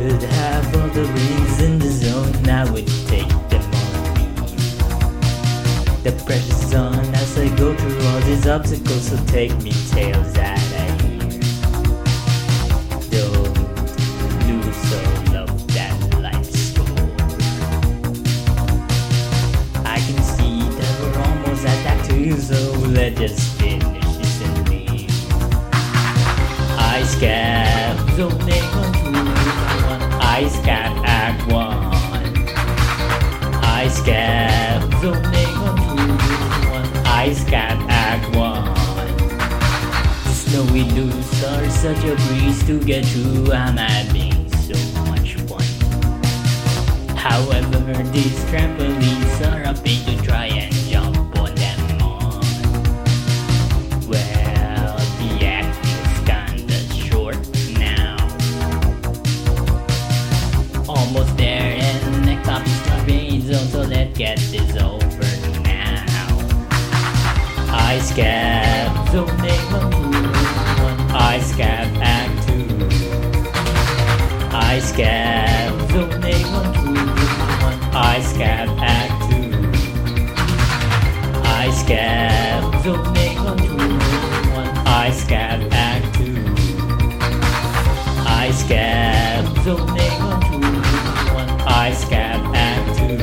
could have all the rings in the zone, I would take them all leave. The pressure's on as I go through all these obstacles, so take me tales that I hear. Don't lose all of that life's score. I can see that we're almost at that too, so let's just finish this and leave. Ice Cap, don't make one true. Ice Cap Act 1. Ice Cap, don't make one true. Ice Cap Act 1. The snowy dudes are such a breeze to get through. I'm having so much fun. However, these trampolines are a pain to try and jump on them on. Well, the act is kinda short now. Almost there, and the next stop is the rain zone, so let's get this over now. Ice Cap, don't make one move. Ice Cap Act 2. Ice Cap, don't make one move. Ice Cap Act 2. Ice Cap, don't make one move. Ice Cap Act 2. Ice Cap, don't make one move. Ice Cap Act 2.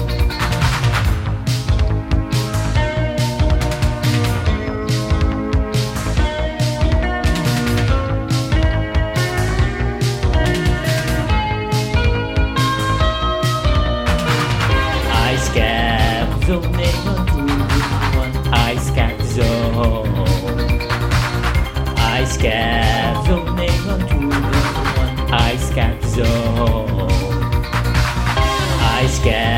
Ice Cap, don't make one move. Ice Cap Zone. Ice Cap, don't make one move. Ice Cap Zone. Ice Cap.